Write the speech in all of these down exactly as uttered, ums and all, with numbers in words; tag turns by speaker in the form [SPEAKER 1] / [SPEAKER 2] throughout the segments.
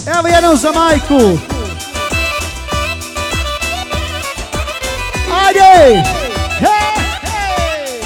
[SPEAKER 1] Evo jednom za majku. Ajde! Hej, hej!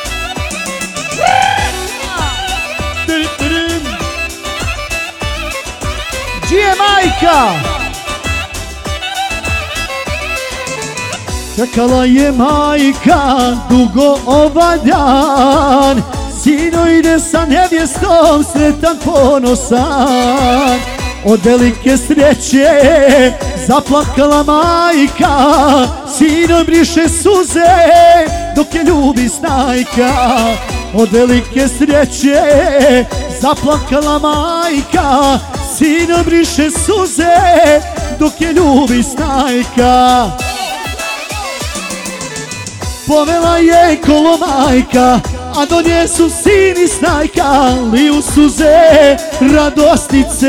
[SPEAKER 1] Gdje je majka? Čekala je majka dugo ovaj dan, sino ide sa nevjestom sretan ponosan. Od velike sreće zaplakala majka, sino briše suze dok je ljubi snajka. Od velike sreće zaplakala majka, sino briše suze dok je ljubi snajka. Povela je kolo majka, a do nje su sin i snajka, liju suze radosnice.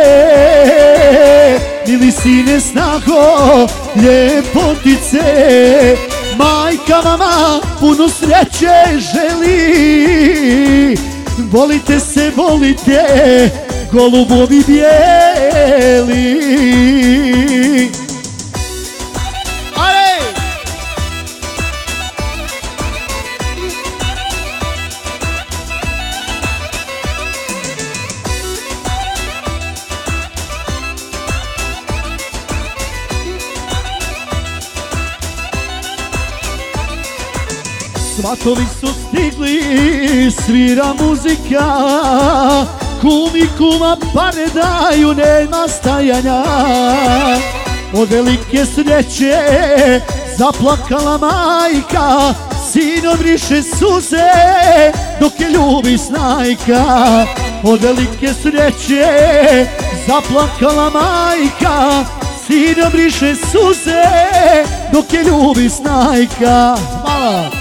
[SPEAKER 1] Mili sine, snaho, ljepotice, majka mama puno sreće želi. Volite se, volite, golubovi bijeli. Svatovi su stigli, svira muzika, kum i kuma pare daju, nema stajanja. Od velike sreće zaplakala majka, sino briše suze dok je ljubi snajka. Od velike sreće zaplakala majka, sino briše suze dok je ljubi snajka. Hvala.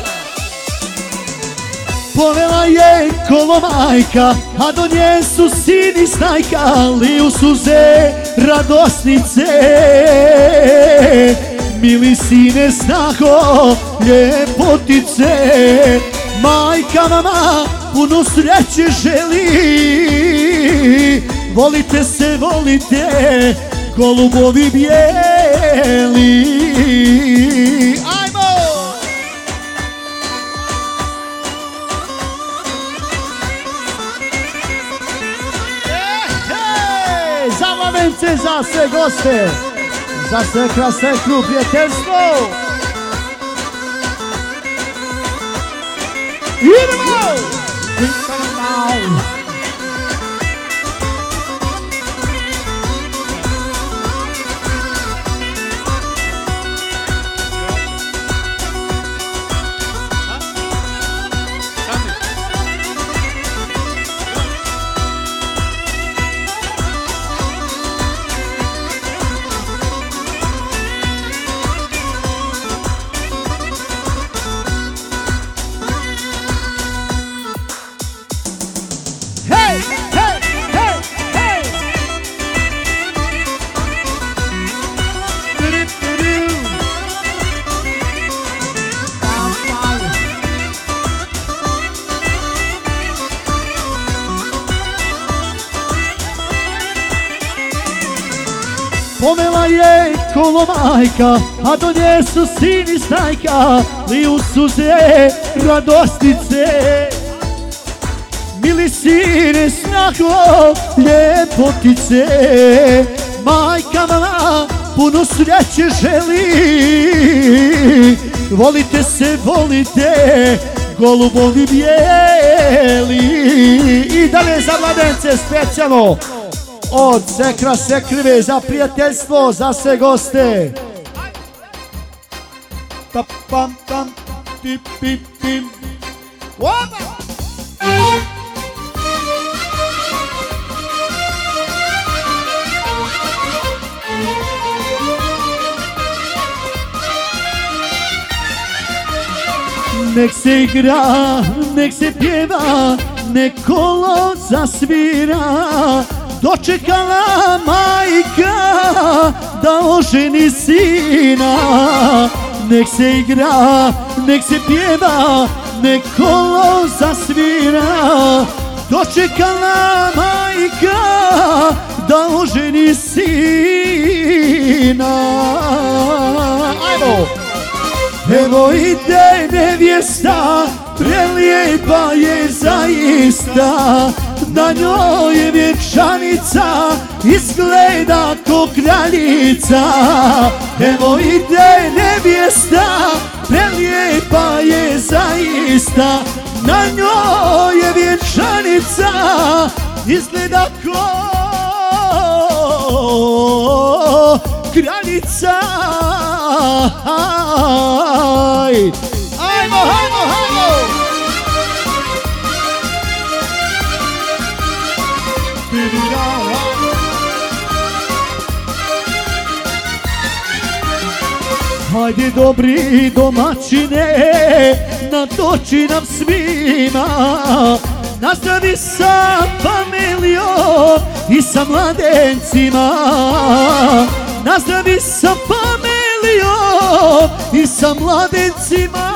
[SPEAKER 1] Povela je kolo majka, a do nje su sin i snajka, liju suze radosnice. Mili sine, snaho, ljepotice, majka mama puno sreće želi. Volite se, volite, golubovi bijeli. Za sve goste, za sve krasne kru prijateljstvo. Idemo! Povela je kolo majka, a do nje su sin i snajka, liju suze radosnice. Mili sine, snaho, ljepotice, majka mama puno sreće želi. Volite se, volite, golubovi bijeli. I dalje za mladence specijalno od Sekra Sekrive, za prijateljstvo, za sve goste. Tap pam tam tip pip pim. Opa! Nek se igra, nek se pjeva, nek kolo zasvira. Dočekala majka da oženi sina. Nek se igra, nek se pjeva, nek kolo zasvira. Dočekala majka da oženi mi sina. Ajmo! Evo ide nevjesta, prelijepa je zaista, na njoj je vjenčanica, izgleda ko kraljica. Evo ide nevjesta, prelijepa je zaista, na njoj je vjenčanica, izgleda ko kraljica. Ajmo, ajmo, ajmo! Hajde dobri domaćine, natoči nam svima, nazdravi sa familijom i sa mladencima. Nazdravi sa familijom i sa mladencima.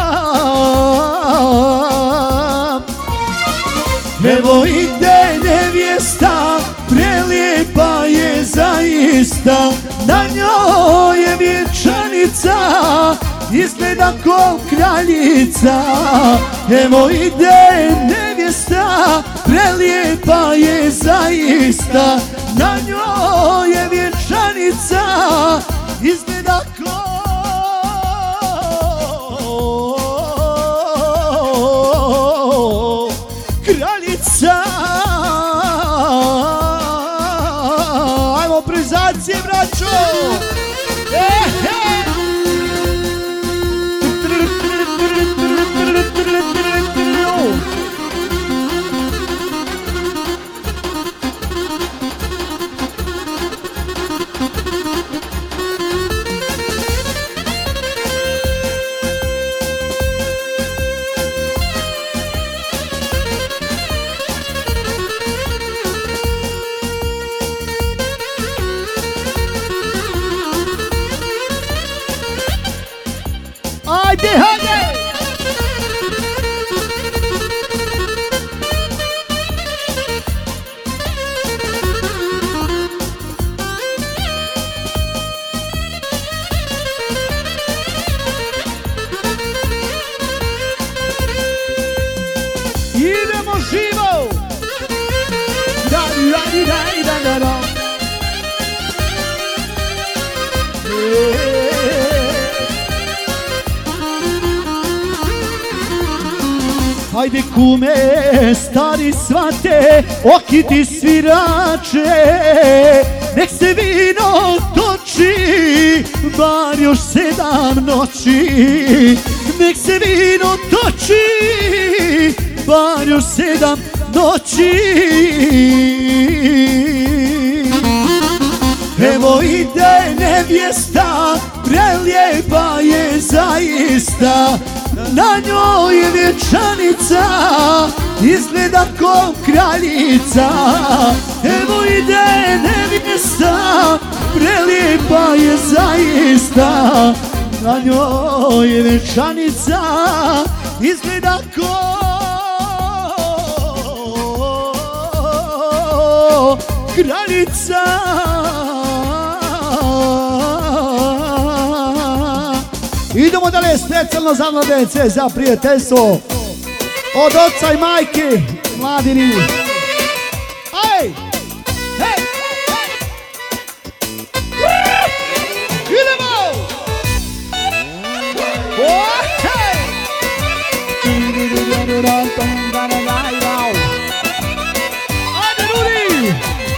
[SPEAKER 1] Evo ide nevjesta, prelijepa je zaista, na njoj je vjenčanica, izgleda ko kraljica. Evo ide nevjesta, prelijepa je zaista, na njoj je vjenčanica, izgleda ko kraljica. Ajmo prizacije, braćo! Hajde, hajde! Idemo živo! Da, da, da, da, da, da. Hajde kume, stari svate, okiti svirače, nek se vino toči, bar još sedam noći. Nek se vino toči, bar još sedam noći. Evo ide nevjesta, prelijepa je zaista, na njoj je vjenčanica, izgleda ko kraljica. Evo ide nevjesta, prelijepa je zaista, na njoj je vjenčanica, izgleda ko kraljica. Idemo dalje, specijalno za mladence, za prijateljstvo od oca i majke, mladini. Aj! Hej! Idemo! Hej! Ajde, Rudi!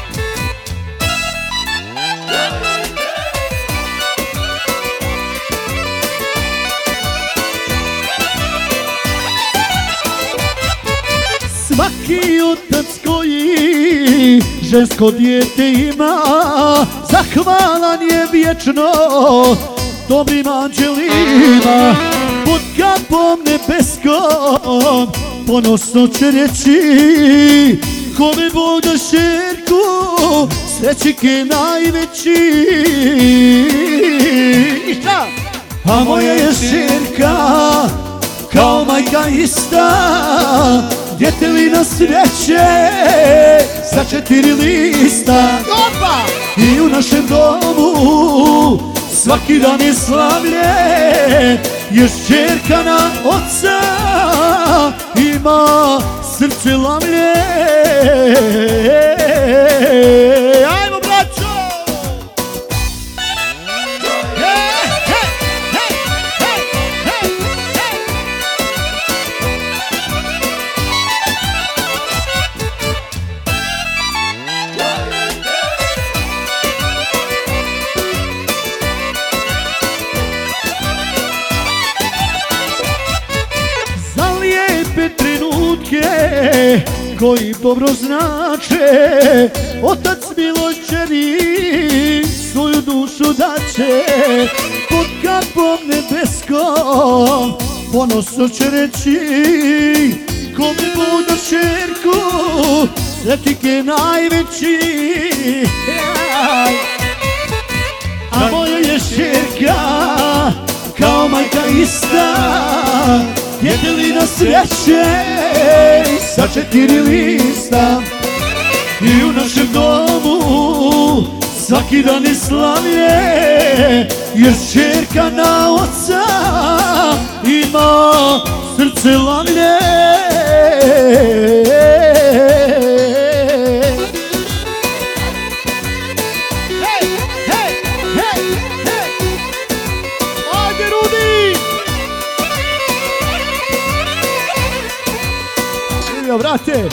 [SPEAKER 1] Svaki otac koji žensko dijete ima, zahvalan je vječno dobrim anđelima. Pod kapom nebeskom ponosno će reći, kome Bog da šerku, srećike najveći. I šta? A moja je šerka kao majka ista, djetelina sreće sa četiri lista. Opa! i u našem domu svaki dan je slavlje, jer ćerka na oca ima srce lavlje. Ajmo braćo! Hej, hej, hej, hej, hej, hej! Za lijepe trenutke koji dobro znače, otac milošćeni svoju dušu daće. Pod kapom nebeskom ponosno će reći, kome budu čerku sretnik je najveći. A moja je čerka kao majka ista, jedeli na sreće sa četiri lista. I u našem domu svaki dan je slavlje, jer čerka na oca ima srce lavlje. Hej, hej, hej, hej! Ajde Rudi! Živio, brate!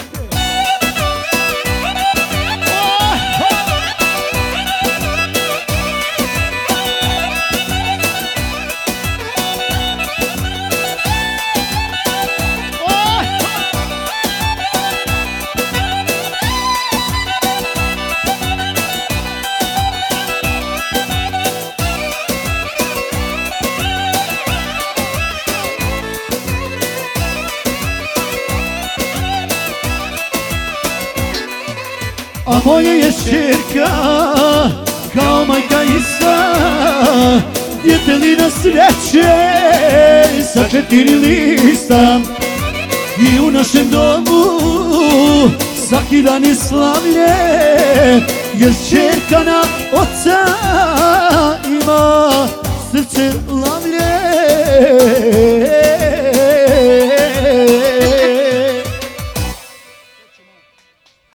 [SPEAKER 1] A moja je čerka kao majka ista, djeteli na sreće sa četiri lista. I u našem domu svaki dan je slavlje, jer čerka na oca